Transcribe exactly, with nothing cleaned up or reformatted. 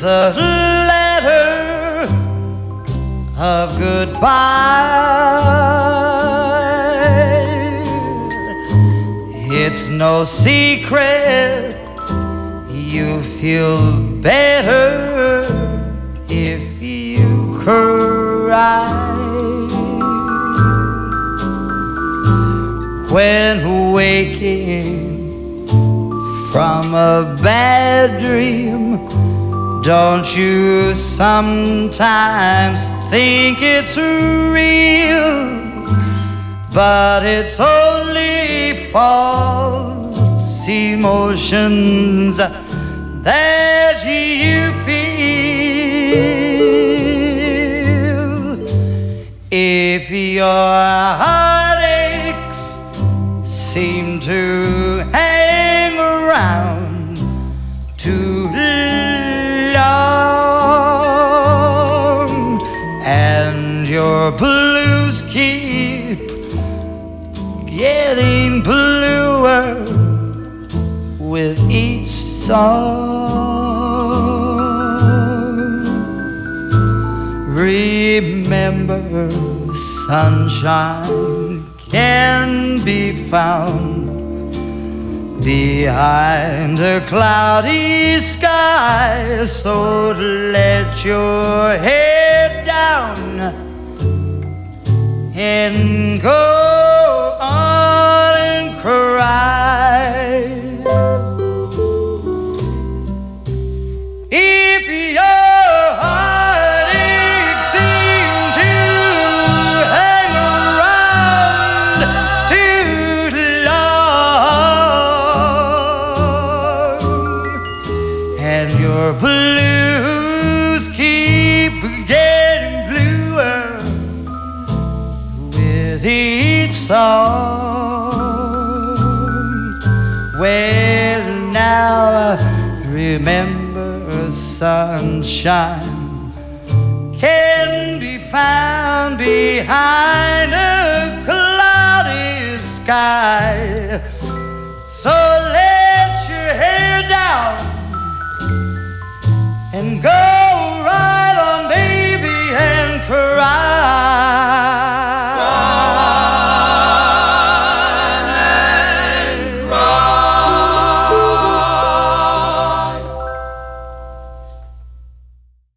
is a letter of goodbye. It's no secret you feel better if you cry. When waking from a bad dream, don't you sometimes think it's real? But it's only false emotions that you feel. If your heartaches seem to hang around too long, and your blues keep getting bluer with each song, remember sunshine can be found behind a cloudy sky. So let your head down and go on and cry. If your heartaches seem to hang around too long, and your blues keep getting bluer with each song, well now remember sunshine can be found behind a cloudy sky. So let your hair down